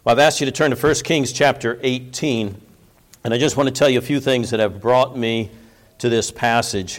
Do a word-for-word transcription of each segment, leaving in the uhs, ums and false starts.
Well, I've asked you to turn to First Kings chapter eighteen, and I just want to tell you a few things that have brought me to this passage.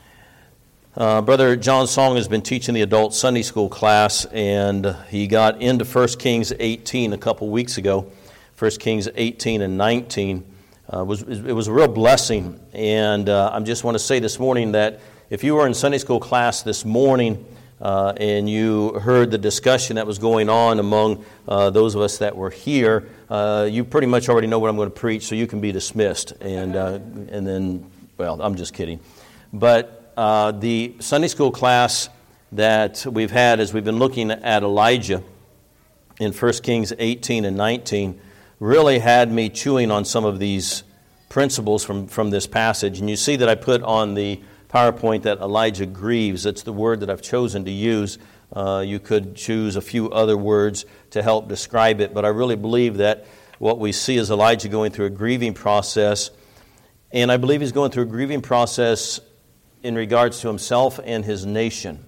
Uh, Brother John Song has been teaching the adult Sunday school class, and he got into First Kings eighteen a couple weeks ago. First Kings eighteen and nineteen. Uh, was it was a real blessing, and uh, I just want to say this morning that if you were in Sunday school class this morning uh, and you heard the discussion that was going on among uh, those of us that were here, uh, you pretty much already know what I'm going to preach, so you can be dismissed. And uh, and then, well, I'm just kidding. But uh, the Sunday school class that we've had as we've been looking at Elijah in First Kings eighteen and nineteen really had me chewing on some of these principles from, from this passage. And you see that I put on the PowerPoint that Elijah grieves. That's the word that I've chosen to use. Uh, you could choose a few other words to help describe it, but I really believe that what we see is Elijah going through a grieving process, and I believe he's going through a grieving process in regards to himself and his nation.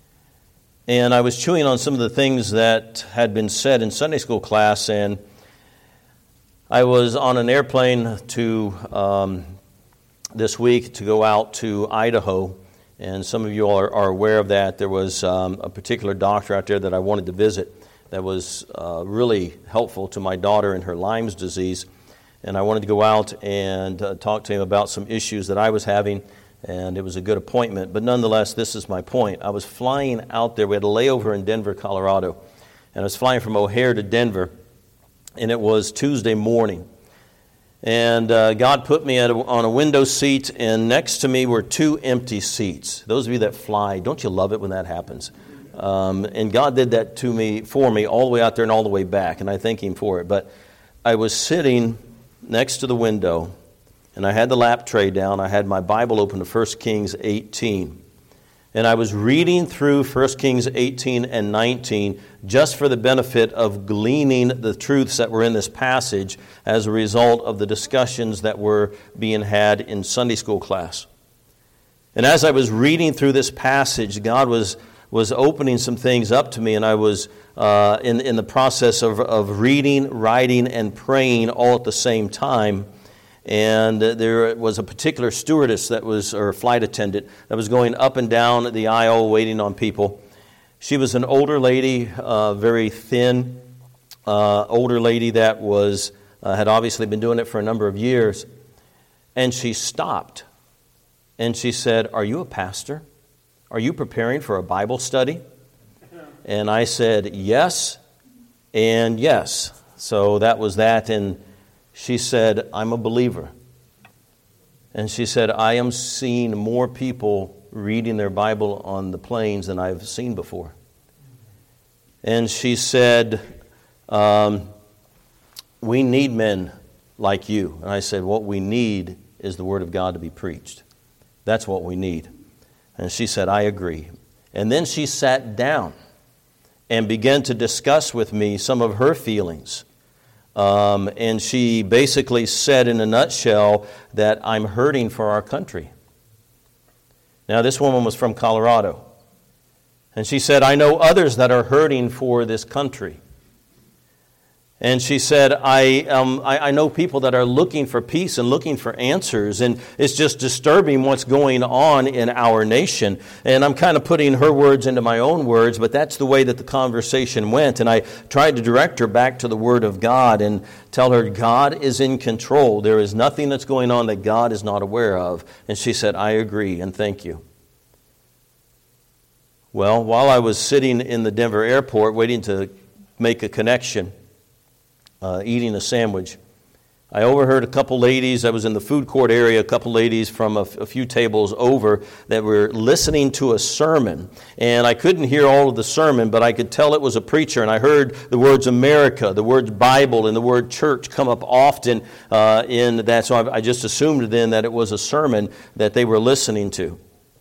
And I was chewing on some of the things that had been said in Sunday school class, and I was on an airplane to um, this week to go out to Idaho, and some of you are, are aware of that. There was um, a particular doctor out there that I wanted to visit that was uh, really helpful to my daughter in her Lyme's disease, and I wanted to go out and uh, talk to him about some issues that I was having, and it was a good appointment. But nonetheless, this is my point. I was flying out there. We had a layover in Denver, Colorado, and I was flying from O'Hare to Denver, and it was Tuesday morning. And uh, God put me at a, on a window seat, and next to me were two empty seats. Those of you that fly, don't you love it when that happens? Um, and God did that to me, for me, all the way out there and all the way back, and I thank Him for it. But I was sitting next to the window, and I had the lap tray down. I had my Bible open to First Kings eighteen. And I was reading through First Kings eighteen and nineteen just for the benefit of gleaning the truths that were in this passage as a result of the discussions that were being had in Sunday school class. And as I was reading through this passage, God was, was opening some things up to me, and I was uh, in, in the process of, of reading, writing, and praying all at the same time. And there was a particular stewardess that was, or flight attendant, that was going up and down the aisle waiting on people. She was an older lady, uh, very thin, uh, older lady that was uh, had obviously been doing it for a number of years. And she stopped, and she said, "Are you a pastor? Are you preparing for a Bible study?" And I said, "Yes, and yes." So that was that, and she said, "I'm a believer." And she said, "I am seeing more people reading their Bible on the planes than I've seen before." And she said, um, "We need men like you." And I said, "What we need is the Word of God to be preached. That's what we need." And she said, "I agree." And then she sat down and began to discuss with me some of her feelings. Um, and she basically said in a nutshell that I'm hurting for our country. Now, this woman was from Colorado. And she said, "I know others that are hurting for this country." And she said, I, um, I, I know people that are looking for peace and looking for answers, and it's just disturbing what's going on in our nation. And I'm kind of putting her words into my own words, but that's the way that the conversation went. And I tried to direct her back to the Word of God and tell her God is in control. There is nothing that's going on that God is not aware of. And she said, "I agree, and thank you." Well, while I was sitting in the Denver airport waiting to make a connection, Uh, eating a sandwich, I overheard a couple ladies. I was in the food court area, a couple ladies from a, f- a few tables over that were listening to a sermon. And I couldn't hear all of the sermon, but I could tell it was a preacher. And I heard the words America, the words Bible, and the word church come up often uh, in that. So I, I just assumed then that it was a sermon that they were listening to.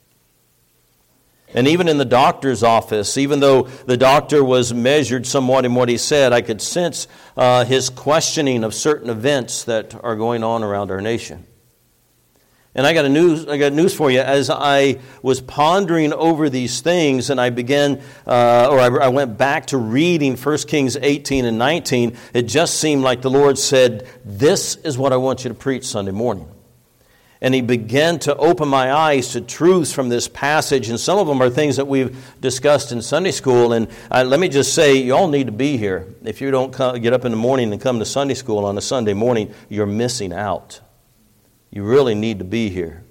And even in the doctor's office, even though the doctor was measured somewhat in what he said, I could sense uh, his questioning of certain events that are going on around our nation. And I got a news. I got news for you. As I was pondering over these things, and I began, uh, or I, I went back to reading First Kings eighteen and nineteen, it just seemed like the Lord said, "This is what I want you to preach Sunday morning." And He began to open my eyes to truths from this passage, and some of them are things that we've discussed in Sunday school. And uh, let me just say, you all need to be here. If you don't come, get up in the morning and come to Sunday school on a Sunday morning, you're missing out. You really need to be here.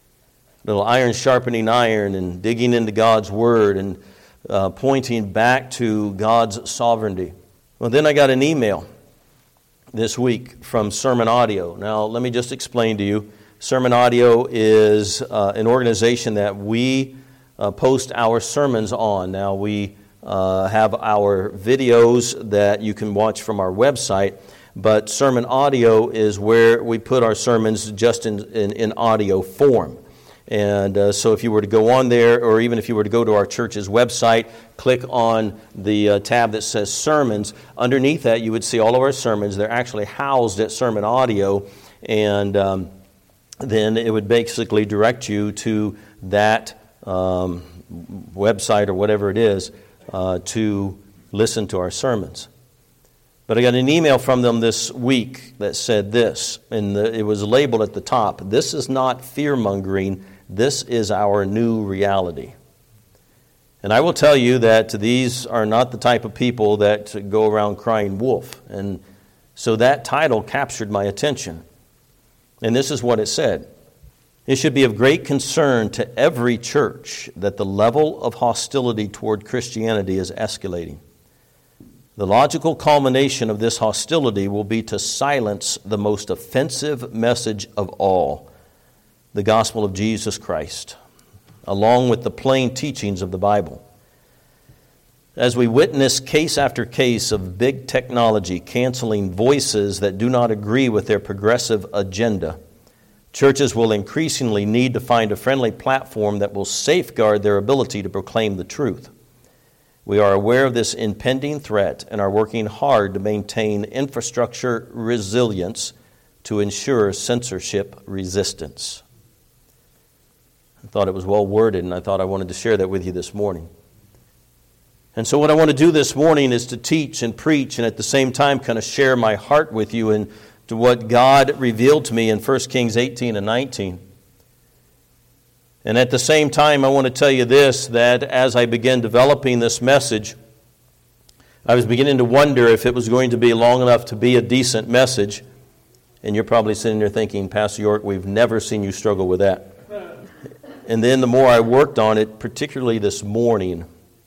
A little iron sharpening iron and digging into God's Word and uh, pointing back to God's sovereignty. Well, then I got an email this week from Sermon Audio. Now, let me just explain to you. Sermon Audio is uh, an organization that we uh, post our sermons on. Now, we uh, have our videos that you can watch from our website, but Sermon Audio is where we put our sermons just in, in, in audio form. And uh, so if you were to go on there, or even if you were to go to our church's website, click on the uh, tab that says Sermons. Underneath that, you would see all of our sermons. They're actually housed at Sermon Audio, and um, then it would basically direct you to that um, website or whatever it is uh, to listen to our sermons. But I got an email from them this week that said this, and the, it was labeled at the top, "This is not fear-mongering, this is our new reality." And I will tell you that these are not the type of people that go around crying wolf. And so that title captured my attention. And this is what it said: "It should be of great concern to every church that the level of hostility toward Christianity is escalating. The logical culmination of this hostility will be to silence the most offensive message of all, the gospel of Jesus Christ, along with the plain teachings of the Bible. As we witness case after case of big technology canceling voices that do not agree with their progressive agenda, churches will increasingly need to find a friendly platform that will safeguard their ability to proclaim the truth. We are aware of this impending threat and are working hard to maintain infrastructure resilience to ensure censorship resistance." I thought it was well worded, and I thought I wanted to share that with you this morning. And so what I want to do this morning is to teach and preach, and at the same time kind of share my heart with you and to what God revealed to me in First Kings eighteen and nineteen. And at the same time, I want to tell you this, that as I began developing this message, I was beginning to wonder if it was going to be long enough to be a decent message. And you're probably sitting there thinking, "Pastor York, we've never seen you struggle with that." And then the more I worked on it, particularly this morning,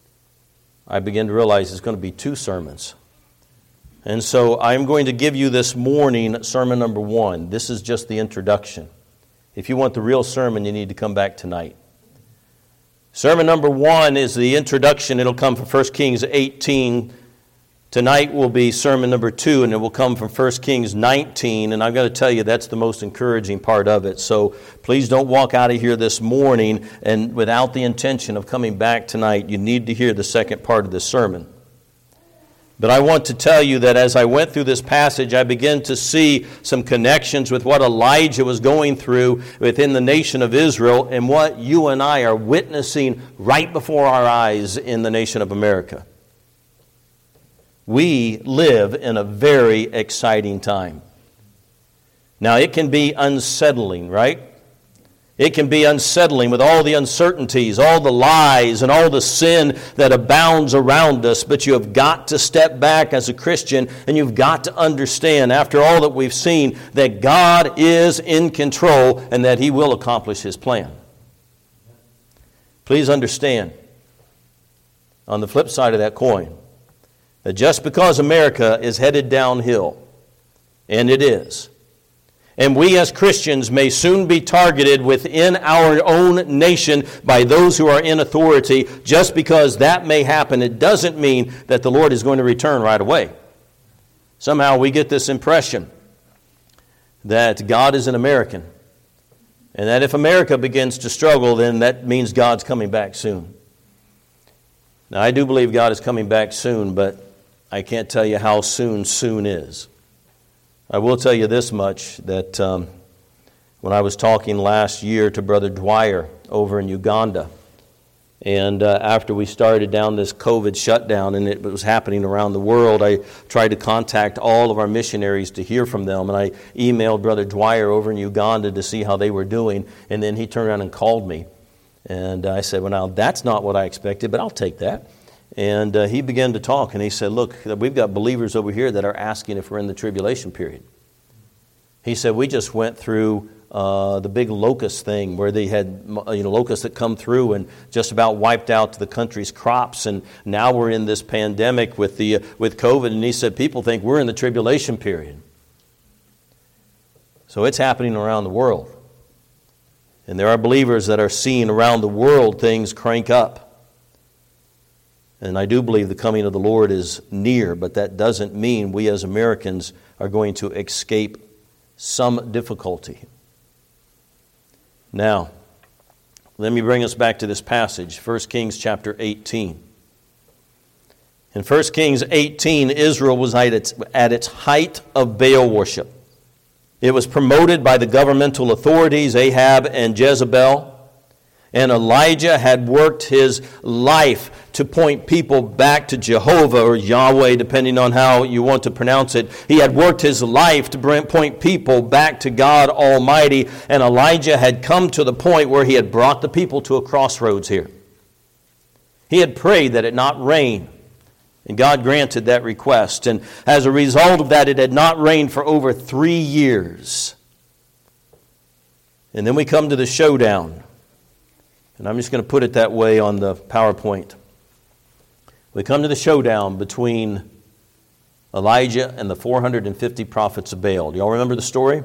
I began to realize it's going to be two sermons. And so I'm going to give you this morning sermon number one. This is just the introduction. If you want the real sermon, you need to come back tonight. Sermon number one is the introduction. It'll come from First Kings eighteen. Tonight will be sermon number two, and it will come from First Kings nineteen. And I've got to tell you, that's the most encouraging part of it. So please don't walk out of here this morning and without the intention of coming back tonight. You need to hear the second part of this sermon. But I want to tell you that as I went through this passage, I began to see some connections with what Elijah was going through within the nation of Israel and what you and I are witnessing right before our eyes in the nation of America. We live in a very exciting time. Now, it can be unsettling, right? It can be unsettling with all the uncertainties, all the lies, and all the sin that abounds around us. But you have got to step back as a Christian, and you've got to understand, after all that we've seen, that God is in control and that He will accomplish His plan. Please understand, on the flip side of that coin, that just because America is headed downhill, and it is, and we as Christians may soon be targeted within our own nation by those who are in authority. Just because that may happen, it doesn't mean that the Lord is going to return right away. Somehow we get this impression that God is an American, and that if America begins to struggle, then that means God's coming back soon. Now, I do believe God is coming back soon, but I can't tell you how soon soon is. I will tell you this much, that um, when I was talking last year to Brother Dwyer over in Uganda. And uh, after we started down this COVID shutdown and it was happening around the world, I tried to contact all of our missionaries to hear from them. And I emailed Brother Dwyer over in Uganda to see how they were doing. And then he turned around and called me. And I said, well, now that's not what I expected, but I'll take that. And uh, he began to talk. And he said, look, we've got believers over here that are asking if we're in the tribulation period. He said, we just went through Uh, the big locust thing where they had you know locusts that come through and just about wiped out the country's crops, and now we're in this pandemic with the uh, with COVID, and he said people think we're in the tribulation period. So it's happening around the world, and there are believers that are seeing around the world things crank up, and I do believe the coming of the Lord is near, but that doesn't mean we as Americans are going to escape some difficulty. Now, let me bring us back to this passage, First Kings chapter eighteen. In First Kings eighteen, Israel was at its, at its height of Baal worship. It was promoted by the governmental authorities, Ahab and Jezebel. And Elijah had worked his life to point people back to Jehovah or Yahweh, depending on how you want to pronounce it. He had worked his life to bring, point people back to God Almighty. And Elijah had come to the point where he had brought the people to a crossroads here. He had prayed that it not rain. And God granted that request. And as a result of that, it had not rained for over three years. And then we come to the showdown. And I'm just going to put it that way on the PowerPoint. We come to the showdown between Elijah and the four hundred fifty prophets of Baal. Do y'all remember the story?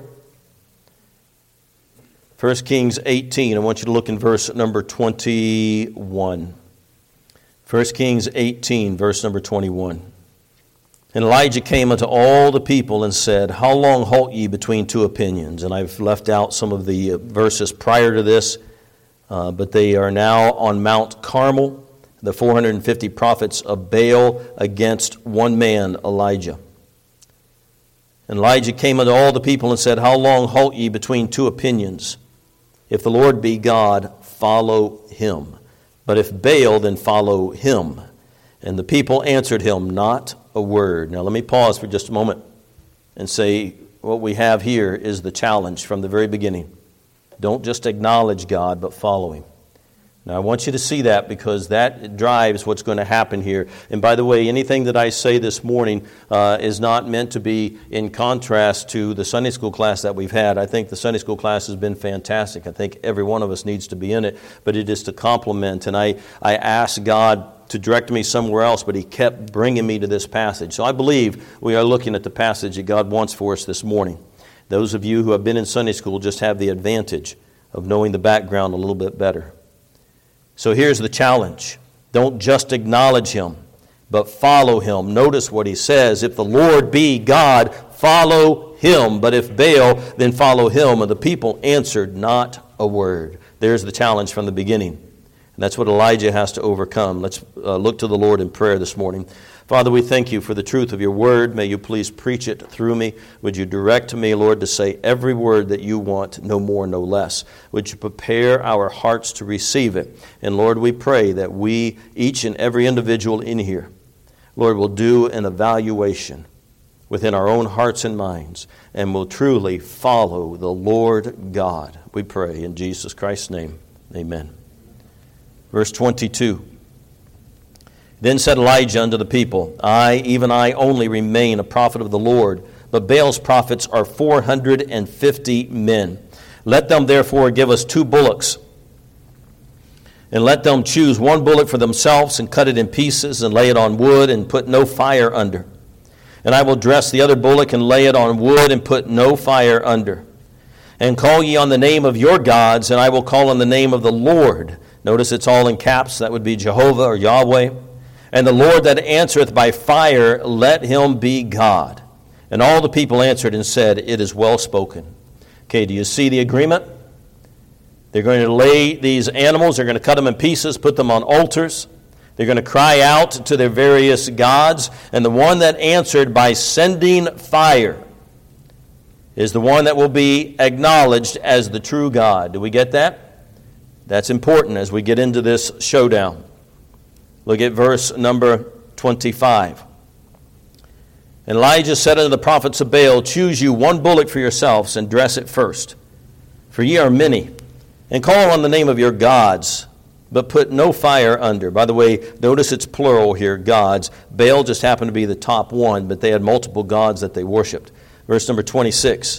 First Kings eighteen. I want you to look in verse number twenty-one. First Kings eighteen, verse number twenty-one. And Elijah came unto all the people and said, how long halt ye between two opinions? And I've left out some of the verses prior to this. Uh, but they are now on Mount Carmel, the four hundred fifty prophets of Baal against one man, Elijah. And Elijah came unto all the people and said, how long halt ye between two opinions? If the Lord be God, follow him. But if Baal, then follow him. And the people answered him not a word. Now let me pause for just a moment and say what we have here is the challenge from the very beginning. Don't just acknowledge God, but follow him. Now, I want you to see that because that drives what's going to happen here. And by the way, anything that I say this morning uh, is not meant to be in contrast to the Sunday school class that we've had. I think the Sunday school class has been fantastic. I think every one of us needs to be in it, but it is to complement. And I, I asked God to direct me somewhere else, but he kept bringing me to this passage. So I believe we are looking at the passage that God wants for us this morning. Those of you who have been in Sunday school just have the advantage of knowing the background a little bit better. So here's the challenge. Don't just acknowledge him, but follow him. Notice what he says. If the Lord be God, follow him. But if Baal, then follow him. And the people answered not a word. There's the challenge from the beginning. And that's what Elijah has to overcome. Let's uh, look to the Lord in prayer this morning. Father, we thank you for the truth of your word. May you please preach it through me. Would you direct me, Lord, to say every word that you want, no more, no less. Would you prepare our hearts to receive it? And Lord, we pray that we, each and every individual in here, Lord, will do an evaluation within our own hearts and minds and will truly follow the Lord God. We pray in Jesus Christ's name. Amen. Verse twenty-two. Then said Elijah unto the people, I, even I only, remain a prophet of the Lord, but Baal's prophets are four hundred fifty men. Let them therefore give us two bullocks, and let them choose one bullock for themselves, and cut it in pieces, and lay it on wood, and put no fire under. And I will dress the other bullock, and lay it on wood, and put no fire under. And call ye on the name of your gods, and I will call on the name of the Lord. Notice it's all in caps. That would be Jehovah or Yahweh. And the Lord that answereth by fire, let him be God. And all the people answered and said, it is well spoken. Okay, do you see the agreement? They're going to lay these animals, they're going to cut them in pieces, put them on altars. They're going to cry out to their various gods. And the one that answered by sending fire. is the one that will be acknowledged as the true God. Do we get that? That's important as we get into this showdown. Look at verse number twenty-five. And Elijah said unto the prophets of Baal, choose you one bullock for yourselves, and dress it first. For ye are many, and call on the name of your gods, but put no fire under. By the way, notice it's plural here, gods. Baal just happened to be the top one, but they had multiple gods that they worshipped. Verse number twenty-six.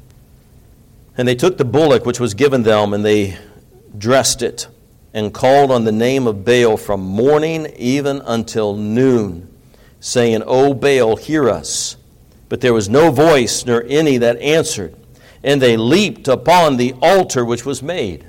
And they took the bullock which was given them, and they dressed it, and called on the name of Baal from morning even until noon, saying, O Baal, hear us. But there was no voice, nor any that answered. And they leaped upon the altar which was made.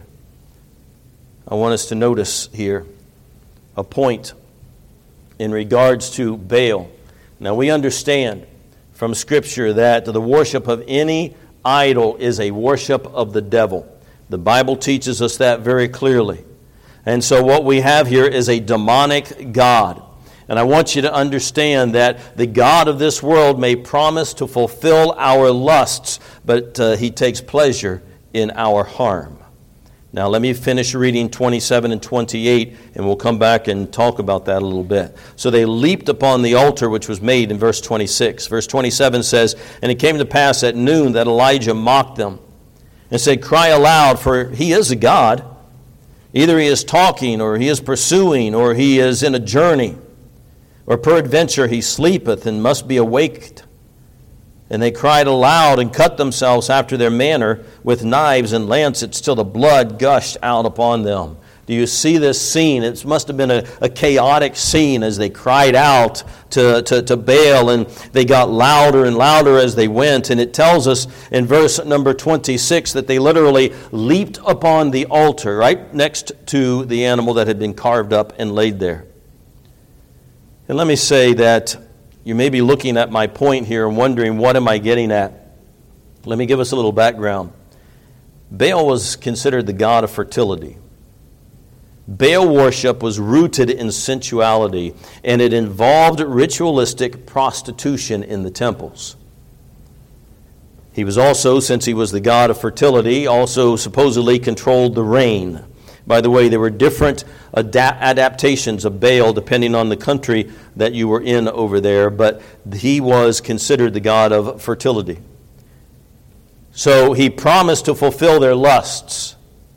I want us to notice here a point in regards to Baal. Now we understand from Scripture that the worship of any idol is a worship of the devil. The Bible teaches us that very clearly. And so what we have here is a demonic god. And I want you to understand that the God of this world may promise to fulfill our lusts, but uh, he takes pleasure in our harm. Now let me finish reading twenty-seven and twenty-eight, and we'll come back and talk about that a little bit. So they leaped upon the altar which was made in verse twenty-six. Verse twenty-seven says, And it came to pass at noon that Elijah mocked them, and said, Cry aloud, for he is a god. Either he is talking, or he is pursuing, or he is in a journey. Or peradventure he sleepeth and must be awaked. And they cried aloud and cut themselves after their manner with knives and lancets till the blood gushed out upon them. Do you see this scene? It must have been a, a chaotic scene as they cried out to, to, to Baal, and they got louder and louder as they went. And it tells us in verse number twenty-six that they literally leaped upon the altar right next to the animal that had been carved up and laid there. And let me say that you may be looking at my point here and wondering, what am I getting at? Let me give us a little background. Baal was considered the god of fertility. Baal worship was rooted in sensuality, and it involved ritualistic prostitution in the temples. He was also, since he was the god of fertility, also supposedly controlled the rain. By the way, there were different adapt- adaptations of Baal depending on the country that you were in over there, but he was considered the god of fertility. So he promised to fulfill their lusts.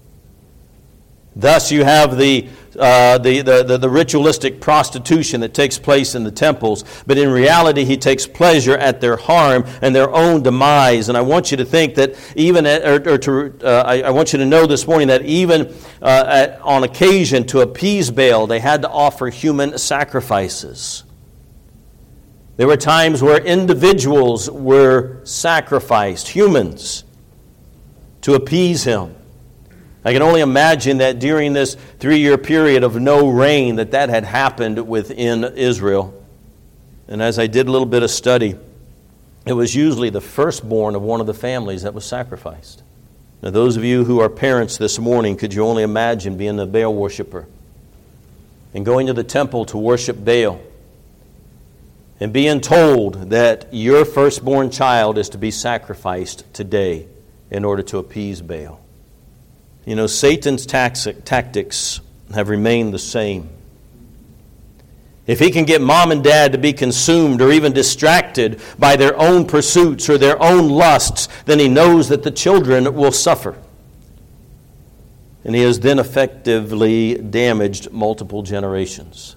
Thus you have the, uh, the, the, the, the ritualistic prostitution that takes place in the temples, but in reality he takes pleasure at their harm and their own demise. And I want you to think that even, at, or, or to, uh, I, I want you to know this morning that even uh, at, on occasion to appease Baal, they had to offer human sacrifices. There were times where individuals were sacrificed, humans, to appease him. I can only imagine that during this three-year period of no rain that that had happened within Israel. And as I did a little bit of study, it was usually the firstborn of one of the families that was sacrificed. Now those of you who are parents this morning, could you only imagine being a Baal worshiper and going to the temple to worship Baal and being told that your firstborn child is to be sacrificed today in order to appease Baal? You know, Satan's tactics have remained the same. If he can get mom and dad to be consumed or even distracted by their own pursuits or their own lusts, then he knows that the children will suffer. And he has then effectively damaged multiple generations.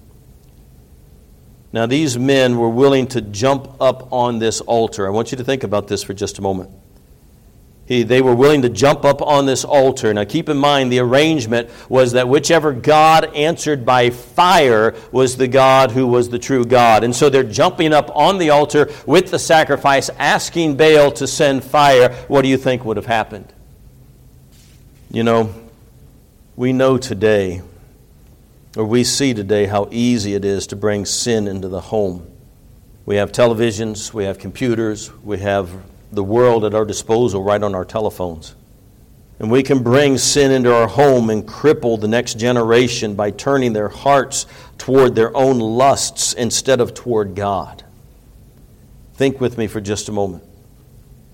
Now, these men were willing to jump up on this altar. I want you to think about this for just a moment. He, they were willing to jump up on this altar. Now keep in mind, the arrangement was that whichever God answered by fire was the God who was the true God. And so they're jumping up on the altar with the sacrifice, asking Baal to send fire. What do you think would have happened? You know, we know today, or we see today, how easy it is to bring sin into the home. We have televisions, we have computers, we have the world at our disposal right on our telephones. And we can bring sin into our home and cripple the next generation by turning their hearts toward their own lusts instead of toward God. Think with me for just a moment.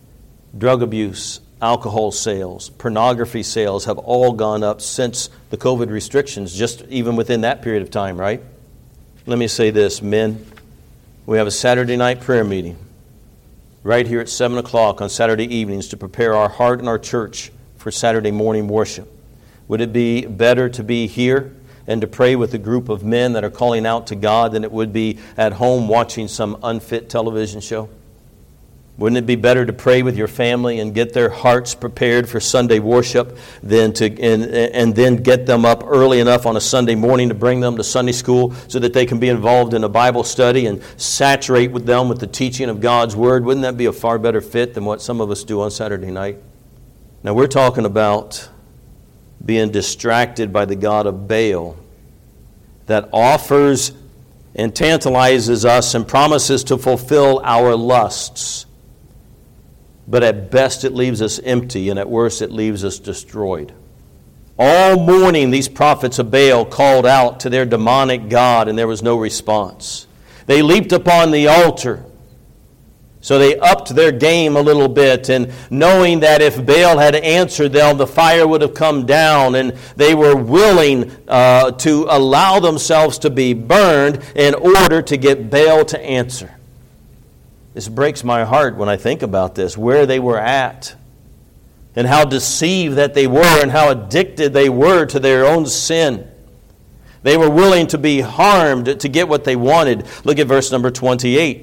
drug abuse, alcohol sales, pornography sales have all gone up since the COVID restrictions, just even within that period of time, right? Let me say this, men. We have a Saturday night prayer meeting right here at seven o'clock on Saturday evenings to prepare our heart and our church for Saturday morning worship. Would it be better to be here and to pray with a group of men that are calling out to God than it would be at home watching some unfit television show? Wouldn't it be better to pray with your family and get their hearts prepared for Sunday worship than to and, and then get them up early enough on a Sunday morning to bring them to Sunday school so that they can be involved in a Bible study and saturate with them with the teaching of God's Word? Wouldn't that be a far better fit than what some of us do on Saturday night? Now we're talking about being distracted by the god of Baal that offers and tantalizes us and promises to fulfill our lusts. But at best it leaves us empty, and at worst it leaves us destroyed. All morning these prophets of Baal called out to their demonic god, and there was no response. They leaped upon the altar. So they upped their game a little bit, and knowing that if Baal had answered them, the fire would have come down, and they were willing uh, to allow themselves to be burned in order to get Baal to answer. This breaks my heart when I think about this, where they were at, and how deceived that they were, and how addicted they were to their own sin. They were willing to be harmed to get what they wanted. Look at verse number twenty-eight.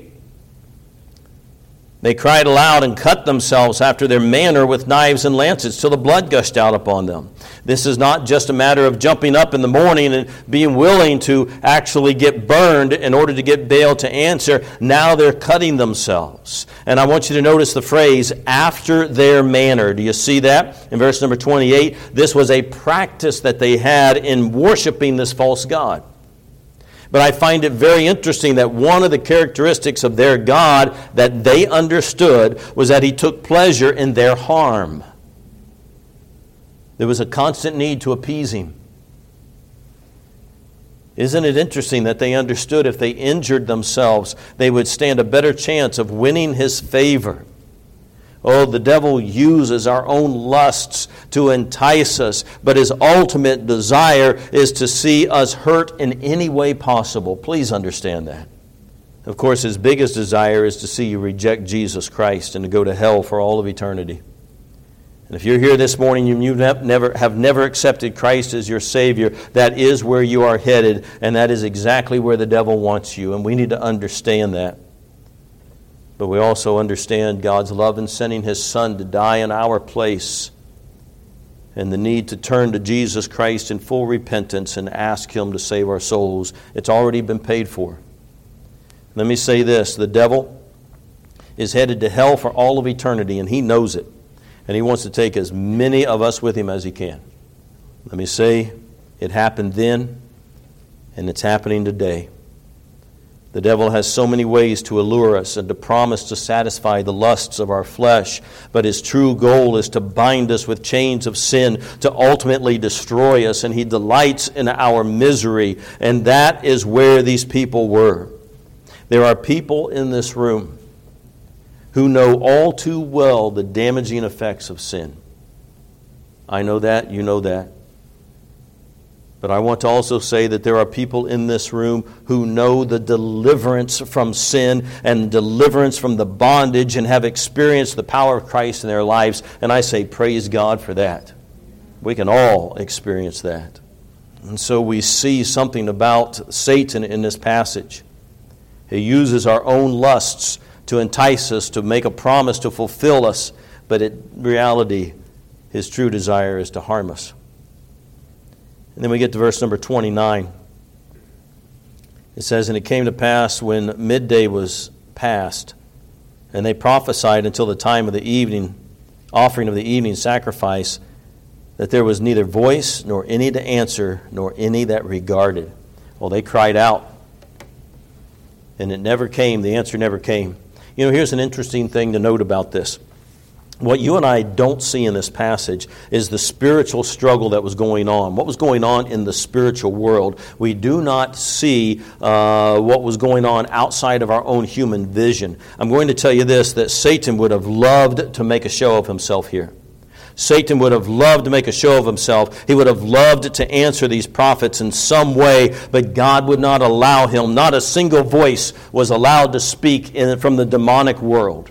They cried aloud and cut themselves after their manner with knives and lances till the blood gushed out upon them. This is not just a matter of jumping up in the morning and being willing to actually get burned in order to get Baal to answer. Now they're cutting themselves. And I want you to notice the phrase, after their manner. Do you see that? In verse number twenty-eight, this was a practice that they had in worshiping this false god. But I find it very interesting that one of the characteristics of their God that they understood was that he took pleasure in their harm. There was a constant need to appease him. Isn't it interesting that they understood if they injured themselves, they would stand a better chance of winning his favor? Oh, the devil uses our own lusts to entice us, but his ultimate desire is to see us hurt in any way possible. Please understand that. Of course, his biggest desire is to see you reject Jesus Christ and to go to hell for all of eternity. And if you're here this morning and you have never, have never accepted Christ as your Savior, that is where you are headed, and that is exactly where the devil wants you, and we need to understand that. But we also understand God's love in sending His Son to die in our place and the need to turn to Jesus Christ in full repentance and ask Him to save our souls. It's already been paid for. Let me say this. The devil is headed to hell for all of eternity, and he knows it. And he wants to take as many of us with him as he can. Let me say, it happened then, and it's happening today. The devil has so many ways to allure us and to promise to satisfy the lusts of our flesh, but his true goal is to bind us with chains of sin, to ultimately destroy us, and he delights in our misery, and that is where these people were. There are people in this room who know all too well the damaging effects of sin. I know that, you know that. But I want to also say that there are people in this room who know the deliverance from sin and deliverance from the bondage and have experienced the power of Christ in their lives. And I say, praise God for that. We can all experience that. And so we see something about Satan in this passage. He uses our own lusts to entice us, to make a promise to fulfill us. But in reality, his true desire is to harm us. And then we get to verse number twenty-nine. It says, and it came to pass when midday was past, and they prophesied until the time of the evening, offering of the evening sacrifice, that there was neither voice, nor any to answer, nor any that regarded. Well, they cried out, and it never came, the answer never came. You know, here's an interesting thing to note about this. What you and I don't see in this passage is the spiritual struggle that was going on. What was going on in the spiritual world. We do not see uh, what was going on outside of our own human vision. I'm going to tell you this, that Satan would have loved to make a show of himself here. Satan would have loved to make a show of himself. He would have loved to answer these prophets in some way, but God would not allow him. Not a single voice was allowed to speak in, from the demonic world.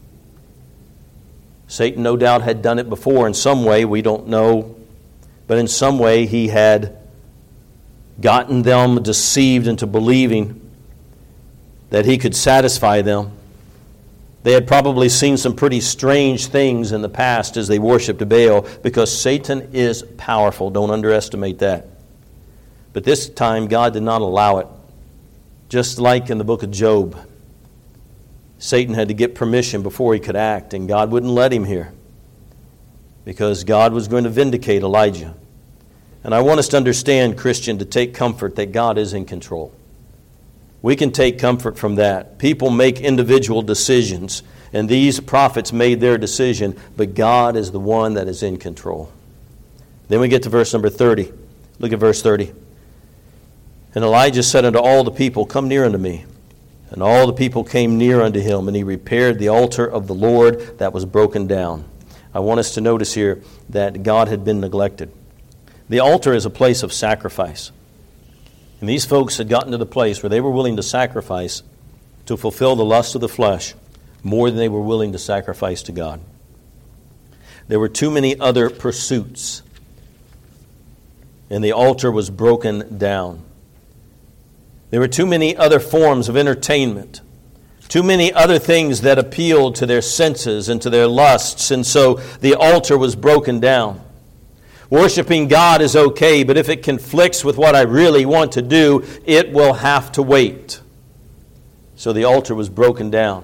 Satan no doubt had done it before in some way, we don't know. But in some way he had gotten them deceived into believing that he could satisfy them. They had probably seen some pretty strange things in the past as they worshiped Baal, because Satan is powerful. Don't underestimate that. But this time God did not allow it. Just like in the book of Job, Satan had to get permission before he could act, and God wouldn't let him here because God was going to vindicate Elijah. And I want us to understand, Christian, to take comfort that God is in control. We can take comfort from that. People make individual decisions, and these prophets made their decision, but God is the one that is in control. Then we get to verse number thirty. Look at verse thirty. And Elijah said unto all the people, Come near unto me. And all the people came near unto him, and he repaired the altar of the Lord that was broken down. I want us to notice here that God had been neglected. The altar is a place of sacrifice. And these folks had gotten to the place where they were willing to sacrifice to fulfill the lust of the flesh more than they were willing to sacrifice to God. There were too many other pursuits, and the altar was broken down. There were too many other forms of entertainment, too many other things that appealed to their senses and to their lusts, and so the altar was broken down. Worshiping God is okay, but if it conflicts with what I really want to do, it will have to wait. So the altar was broken down.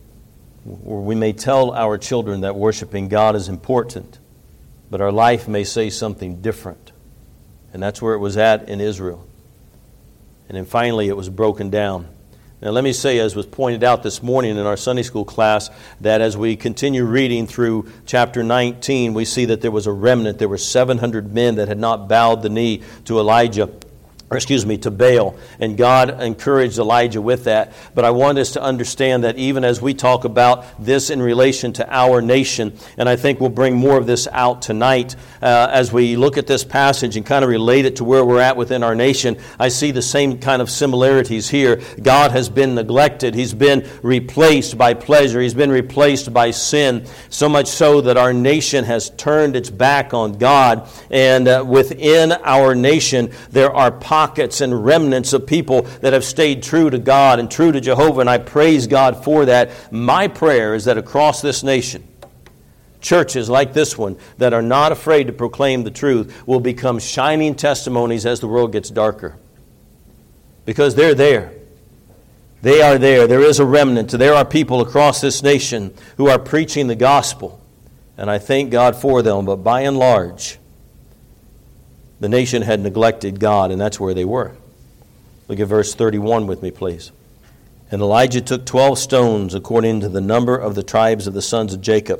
We may tell our children that worshiping God is important, but our life may say something different. And that's where it was at in Israel. And then finally it was broken down. Now let me say, as was pointed out this morning in our Sunday school class, that as we continue reading through chapter nineteen, we see that there was a remnant. There were seven hundred men that had not bowed the knee to Elijah, or excuse me, to Baal. And God encouraged Elijah with that. But I want us to understand that even as we talk about this in relation to our nation, and I think we'll bring more of this out tonight, uh, as we look at this passage and kind of relate it to where we're at within our nation, I see the same kind of similarities here. God has been neglected. He's been replaced by pleasure. He's been replaced by sin, so much so that our nation has turned its back on God. And uh, within our nation, there are pockets and remnants of people that have stayed true to God and true to Jehovah, and I praise God for that. My prayer is that across this nation, churches like this one that are not afraid to proclaim the truth will become shining testimonies as the world gets darker. Because they're there. They are there. There is a remnant. There are people across this nation who are preaching the gospel, and I thank God for them. But by and large, the nation had neglected God, and that's where they were. Look at verse thirty-one with me, please. And Elijah took twelve stones according to the number of the tribes of the sons of Jacob,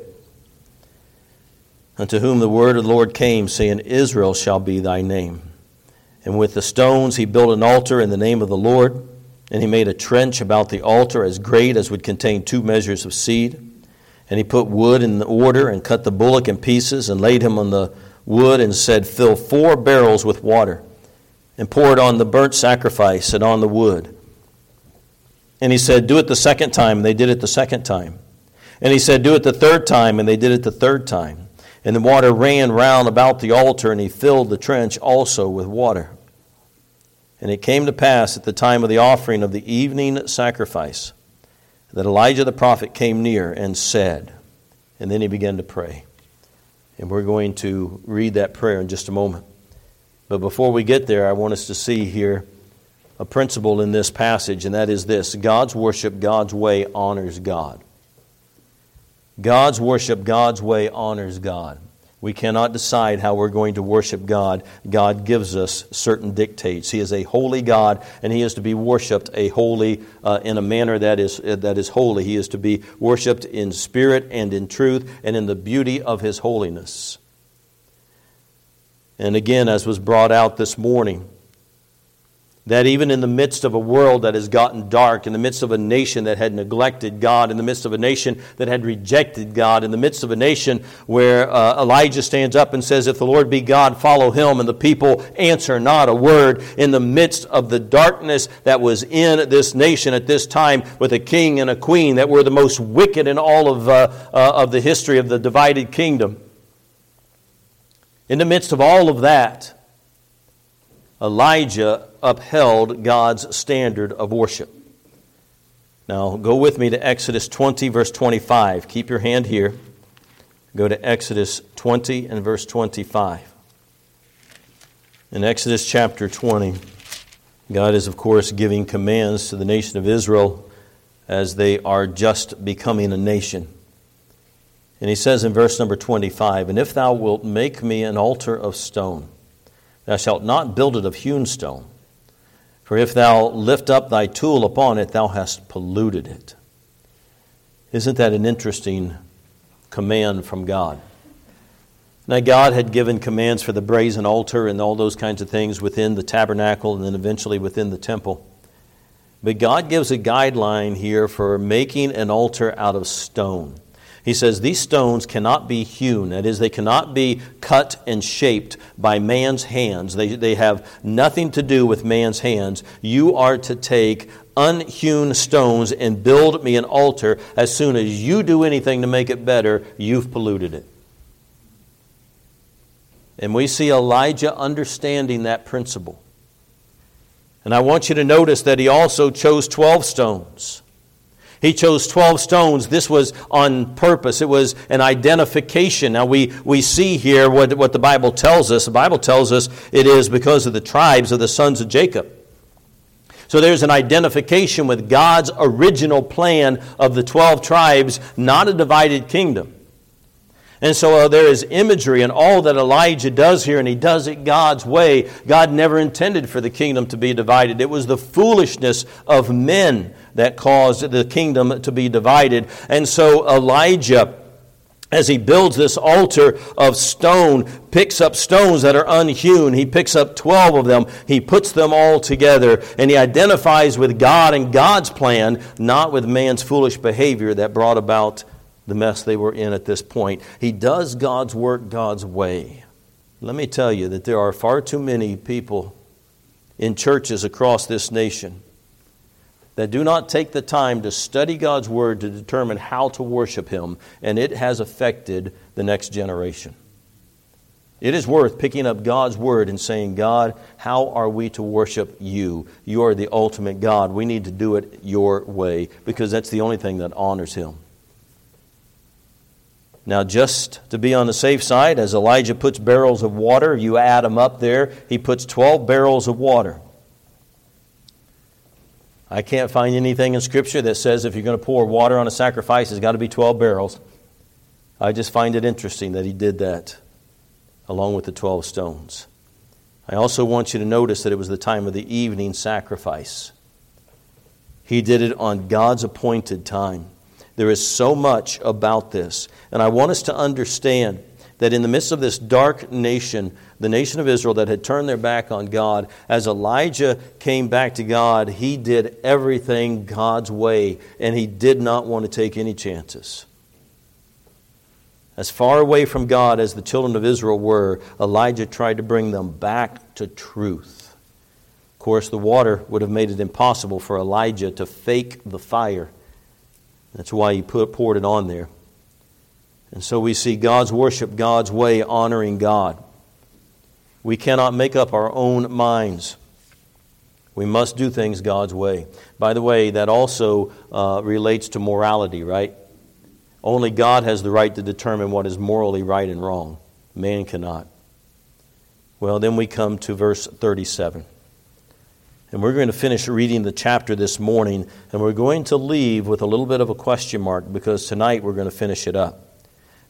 unto whom the word of the Lord came, saying, Israel shall be thy name. And with the stones he built an altar in the name of the Lord, and he made a trench about the altar as great as would contain two measures of seed. And he put wood in order, and cut the bullock in pieces, and laid him on the wood, and said, Fill four barrels with water, and pour it on the burnt sacrifice and on the wood. And he said, Do it the second time, and they did it the second time. And he said, Do it the third time, and they did it the third time. And the water ran round about the altar, and he filled the trench also with water. And it came to pass at the time of the offering of the evening sacrifice that Elijah the prophet came near and said, and then he began to pray. And we're going to read that prayer in just a moment. But before we get there, I want us to see here a principle in this passage, and that is this: God's worship, God's way honors God. God's worship, God's way honors God. We cannot decide how we're going to worship God. God gives us certain dictates. He is a holy God, and He is to be worshipped a holy uh, in a manner that is uh, that is holy. He is to be worshipped in spirit and in truth and in the beauty of His holiness. And again, as was brought out this morning, that even in the midst of a world that has gotten dark, in the midst of a nation that had neglected God, in the midst of a nation that had rejected God, in the midst of a nation where uh, Elijah stands up and says, if the Lord be God, follow Him, and the people answer not a word, in the midst of the darkness that was in this nation at this time, with a king and a queen that were the most wicked in all of, uh, uh, of the history of the divided kingdom. In the midst of all of that, Elijah upheld God's standard of worship. Now, go with me to Exodus twenty, verse twenty-five. Keep your hand here. Go to Exodus twenty and verse twenty-five. In Exodus chapter twenty, God is, of course, giving commands to the nation of Israel as they are just becoming a nation. And He says in verse number twenty-five, and if thou wilt make me an altar of stone, thou shalt not build it of hewn stone. For if thou lift up thy tool upon it, thou hast polluted it. Isn't that an interesting command from God? Now, God had given commands for the brazen altar and all those kinds of things within the tabernacle and then eventually within the temple. But God gives a guideline here for making an altar out of stone. He says these stones cannot be hewn. That is, they cannot be cut and shaped by man's hands. They, they have nothing to do with man's hands. You are to take unhewn stones and build me an altar. As soon as you do anything to make it better, you've polluted it. And we see Elijah understanding that principle. And I want you to notice that he also chose twelve stones. He chose twelve stones. This was on purpose. It was an identification. Now we, we see here what, what the Bible tells us. The Bible tells us it is because of the tribes of the sons of Jacob. So there's an identification with God's original plan of the twelve tribes, not a divided kingdom. And so uh, there is imagery in all that Elijah does here, and he does it God's way. God never intended for the kingdom to be divided. It was the foolishness of men that caused the kingdom to be divided. And so Elijah, as he builds this altar of stone, picks up stones that are unhewn. He picks up twelve of them. He puts them all together, and he identifies with God and God's plan, not with man's foolish behavior that brought about the mess they were in at this point. He does God's work God's way. Let me tell you that there are far too many people in churches across this nation that do not take the time to study God's Word to determine how to worship Him, and it has affected the next generation. It is worth picking up God's Word and saying, God, how are we to worship You? You are the ultimate God. We need to do it Your way, because that's the only thing that honors Him. Now, just to be on the safe side, as Elijah puts barrels of water, you add them up there, he puts twelve barrels of water. I can't find anything in Scripture that says if you're going to pour water on a sacrifice, it's got to be twelve barrels. I just find it interesting that he did that along with the twelve stones. I also want you to notice that it was the time of the evening sacrifice. He did it on God's appointed time. There is so much about this. And I want us to understand that in the midst of this dark nation, the nation of Israel that had turned their back on God, as Elijah came back to God, he did everything God's way, and he did not want to take any chances. As far away from God as the children of Israel were, Elijah tried to bring them back to truth. Of course, the water would have made it impossible for Elijah to fake the fire. That's why he put, poured it on there. And so we see God's worship God's way, honoring God. We cannot make up our own minds. We must do things God's way. By the way, that also uh, relates to morality, right? Only God has the right to determine what is morally right and wrong. Man cannot. Well, then we come to verse thirty-seven. And we're going to finish reading the chapter this morning, and we're going to leave with a little bit of a question mark because tonight we're going to finish it up.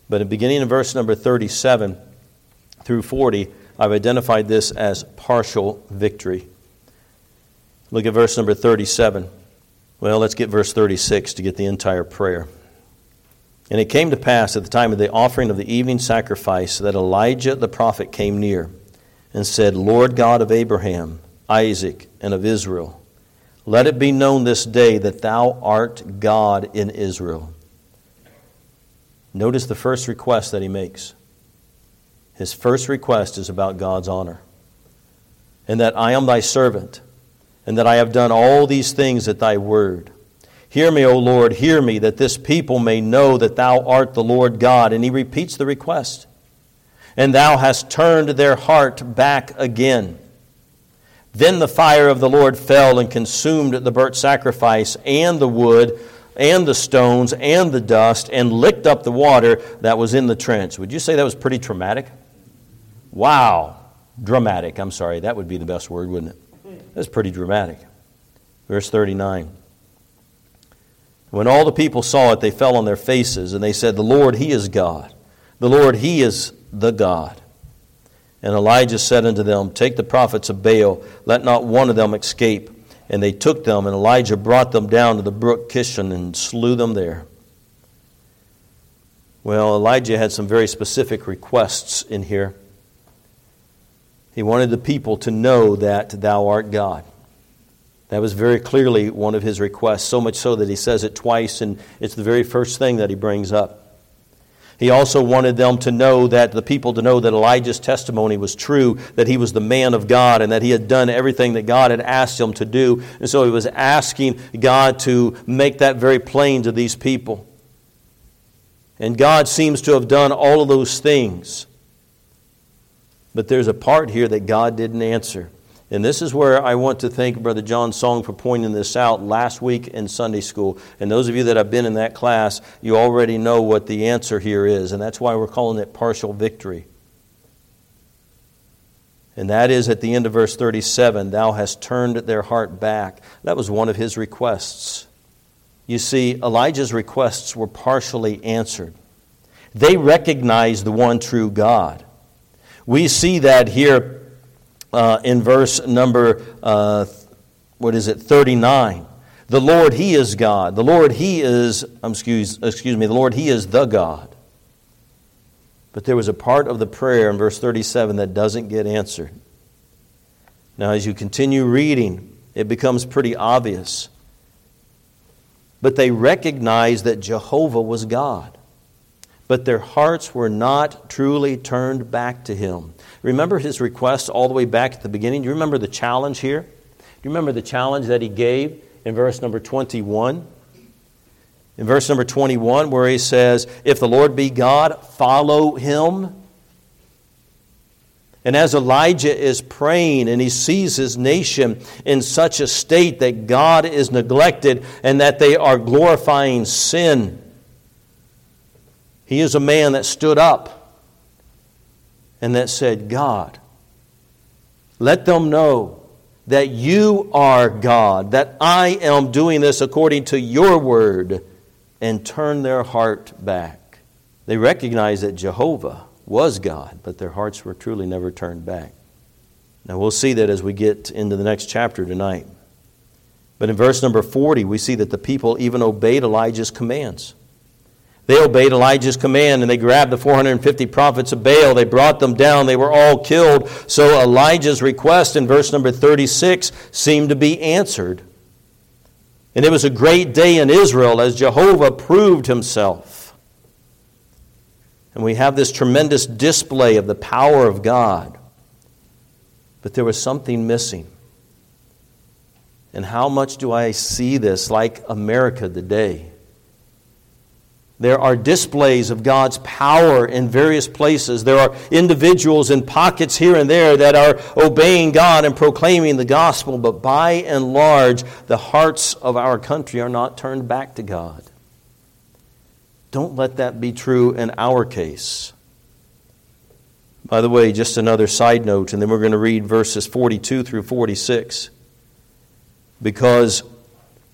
But in beginning in verse number thirty-seven through forty, I've identified this as partial victory. Look at verse number thirty-seven. Well, let's get verse thirty-six to get the entire prayer. And it came to pass at the time of the offering of the evening sacrifice that Elijah the prophet came near and said, Lord God of Abraham, Isaac, and of Israel, let it be known this day that thou art God in Israel. Notice the first request that he makes. His first request is about God's honor. And that I am thy servant, and that I have done all these things at thy word. Hear me, O Lord, hear me, that this people may know that thou art the Lord God. And he repeats the request. And thou hast turned their heart back again. Then the fire of the Lord fell and consumed the burnt sacrifice and the wood and the stones and the dust and licked up the water that was in the trench. Would you say that was pretty traumatic? Wow. Dramatic. I'm sorry. That would be the best word, wouldn't it? That's pretty dramatic. Verse thirty-nine. When all the people saw it, they fell on their faces, and they said, the Lord, He is God. The Lord, He is the God. And Elijah said unto them, take the prophets of Baal, let not one of them escape. And they took them, and Elijah brought them down to the brook Kishon and slew them there. Well, Elijah had some very specific requests in here. He wanted the people to know that thou art God. That was very clearly one of his requests, so much so that he says it twice, and it's the very first thing that he brings up. He also wanted them to know that, the people to know that Elijah's testimony was true, that he was the man of God, and that he had done everything that God had asked him to do. And so he was asking God to make that very plain to these people. And God seems to have done all of those things. But there's a part here that God didn't answer. And this is where I want to thank Brother John Song for pointing this out last week in Sunday school. And those of you that have been in that class, you already know what the answer here is. And that's why we're calling it partial victory. And that is at the end of verse thirty-seven, thou hast turned their heart back. That was one of his requests. You see, Elijah's requests were partially answered. They recognized the one true God. We see that here Uh, in verse number, uh, what is it, thirty-nine. The Lord, He is God. The Lord, He is, um, excuse, excuse me, the Lord, He is the God. But there was a part of the prayer in verse thirty-seven that doesn't get answered. Now, as you continue reading, it becomes pretty obvious. But they recognized that Jehovah was God. But their hearts were not truly turned back to Him. Remember his request all the way back at the beginning? Do you remember the challenge here? Do you remember the challenge that he gave in verse number twenty-one? In verse number twenty-one, where he says, if the Lord be God, follow Him. And as Elijah is praying and he sees his nation in such a state that God is neglected and that they are glorifying sin, he is a man that stood up and that said, God, let them know that you are God, that I am doing this according to your word, and turn their heart back. They recognized that Jehovah was God, but their hearts were truly never turned back. Now we'll see that as we get into the next chapter tonight. But in verse number forty, we see that the people even obeyed Elijah's commands. They obeyed Elijah's command, and they grabbed the four hundred fifty prophets of Baal. They brought them down. They were all killed. So Elijah's request in verse number thirty-six seemed to be answered. And it was a great day in Israel as Jehovah proved Himself. And we have this tremendous display of the power of God. But there was something missing. And how much do I see this like America today? There are displays of God's power in various places. There are individuals in pockets here and there that are obeying God and proclaiming the gospel. But by and large, the hearts of our country are not turned back to God. Don't let that be true in our case. By the way, just another side note, and then we're going to read verses forty-two through forty-six. Because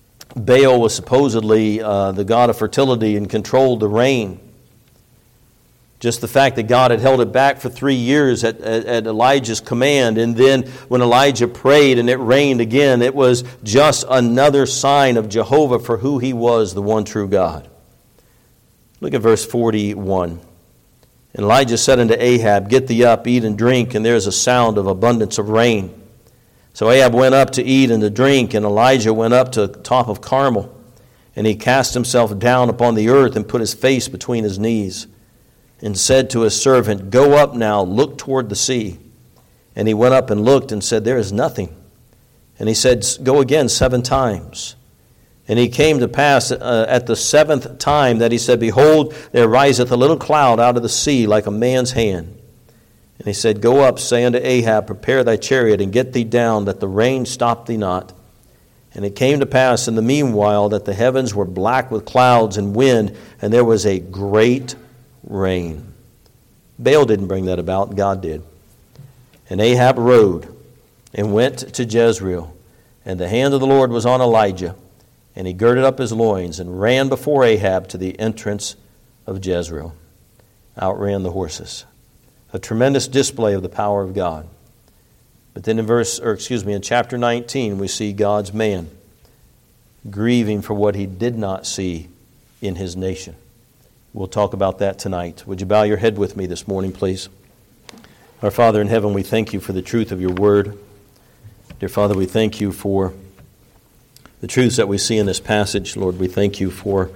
Baal was supposedly uh, the god of fertility and controlled the rain. Just the fact that God had held it back for three years at, at, at Elijah's command, and then when Elijah prayed and it rained again, it was just another sign of Jehovah for who He was, the one true God. Look at verse forty-one. And Elijah said unto Ahab, Get thee up, eat and drink, and there is a sound of abundance of rain. So Ahab went up to eat and to drink, and Elijah went up to the top of Carmel. And he cast himself down upon the earth and put his face between his knees, and said to his servant, Go up now, look toward the sea. And he went up and looked and said, There is nothing. And he said, Go again seven times. And he came to pass uh, at the seventh time that he said, Behold, there riseth a little cloud out of the sea like a man's hand. And he said, Go up, say unto Ahab, Prepare thy chariot, and get thee down, that the rain stop thee not. And it came to pass in the meanwhile that the heavens were black with clouds and wind, and there was a great rain. Baal didn't bring that about, God did. And Ahab rode and went to Jezreel, and the hand of the Lord was on Elijah, and he girded up his loins and ran before Ahab to the entrance of Jezreel. Outran the horses. A tremendous display of the power of God. But then in verse, or excuse me, in chapter nineteen, we see God's man grieving for what he did not see in his nation. We'll talk about that tonight. Would you bow your head with me this morning, please? Our Father in heaven, we thank you for the truth of your word. Dear Father, we thank you for the truths that we see in this passage. Lord, we thank you for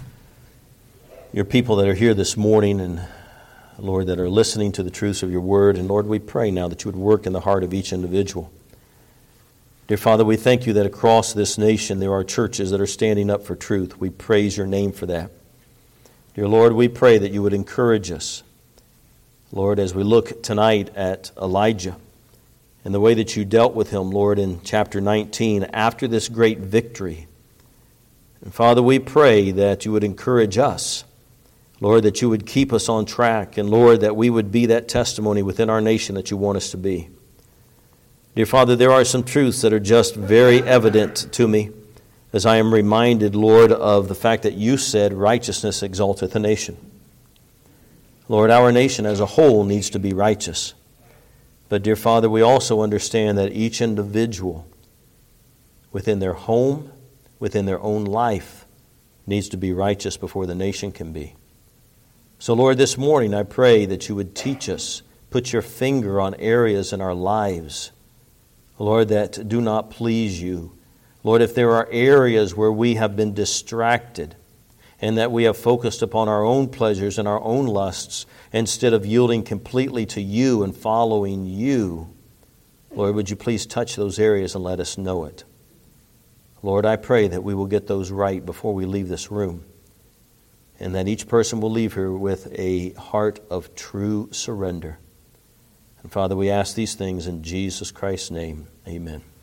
your people that are here this morning, and Lord, that are listening to the truths of your word. And Lord, we pray now that you would work in the heart of each individual. Dear Father, we thank you that across this nation there are churches that are standing up for truth. We praise your name for that. Dear Lord, we pray that you would encourage us, Lord, as we look tonight at Elijah and the way that you dealt with him, Lord, in chapter nineteen, after this great victory. And Father, we pray that you would encourage us, Lord, that you would keep us on track, and Lord, that we would be that testimony within our nation that you want us to be. Dear Father, there are some truths that are just very evident to me as I am reminded, Lord, of the fact that you said righteousness exalteth a nation. Lord, our nation as a whole needs to be righteous. But dear Father, we also understand that each individual within their home, within their own life, needs to be righteous before the nation can be. So Lord, this morning I pray that you would teach us, put your finger on areas in our lives, Lord, that do not please you. Lord, if there are areas where we have been distracted and that we have focused upon our own pleasures and our own lusts instead of yielding completely to you and following you, Lord, would you please touch those areas and let us know it. Lord, I pray that we will get those right before we leave this room, and that each person will leave here with a heart of true surrender. And Father, we ask these things in Jesus Christ's name. Amen.